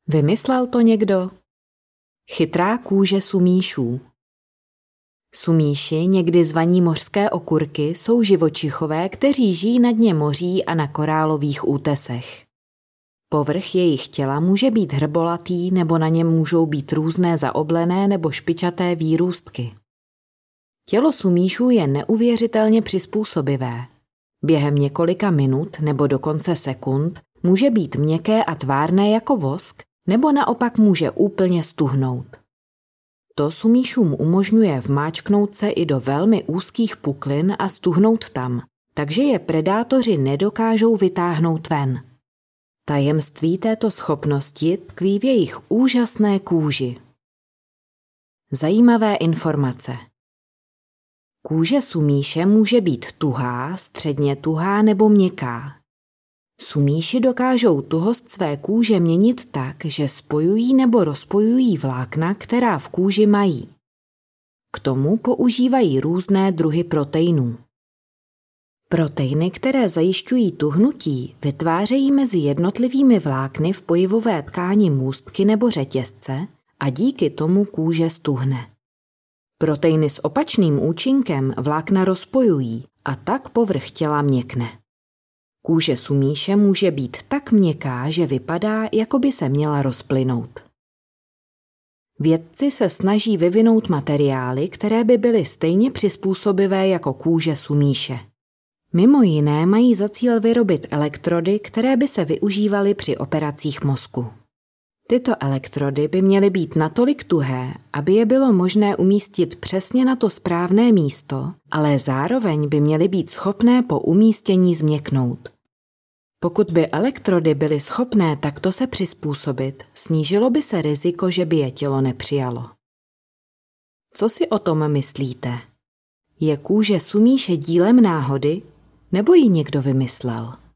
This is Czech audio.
Vymyslel to někdo? Chytrá kůže sumíšů. Sumíši, někdy zvaní mořské okurky, jsou živočichové, kteří žijí na dně moří a na korálových útesech. Povrch jejich těla může být hrbolatý nebo na něm můžou být různé zaoblené nebo špičaté výrůstky. Tělo sumíšů je neuvěřitelně přizpůsobivé. Během několika minut nebo dokonce sekund může být měkké a tvárné jako vosk, nebo naopak může úplně stuhnout. To sumíšům umožňuje vmáčknout se i do velmi úzkých puklin a stuhnout tam, takže je predátoři nedokážou vytáhnout ven. Tajemství této schopnosti tkví v jejich úžasné kůži. Zajímavé informace. Kůže sumíše může být tuhá, středně tuhá nebo měkká. Sumíši dokážou tuhost své kůže měnit tak, že spojují nebo rozpojují vlákna, která v kůži mají. K tomu používají různé druhy proteinů. Proteiny, které zajišťují tuhnutí, vytvářejí mezi jednotlivými vlákny v pojivové tkáni můstky nebo řetězce a díky tomu kůže stuhne. Proteiny s opačným účinkem vlákna rozpojují a tak povrch těla měkne. Kůže sumíše může být tak měkká, že vypadá, jako by se měla rozplynout. Vědci se snaží vyvinout materiály, které by byly stejně přizpůsobivé jako kůže sumíše. Mimo jiné mají za cíl vyrobit elektrody, které by se využívaly při operacích mozku. Tyto elektrody by měly být natolik tuhé, aby je bylo možné umístit přesně na to správné místo, ale zároveň by měly být schopné po umístění změknout. Pokud by elektrody byly schopné takto se přizpůsobit, snížilo by se riziko, že by je tělo nepřijalo. Co si o tom myslíte? Je kůže sumíše dílem náhody, nebo ji někdo vymyslel?